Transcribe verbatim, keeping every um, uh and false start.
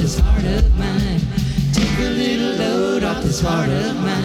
this heart of mine. Take a little load off this heart of mine.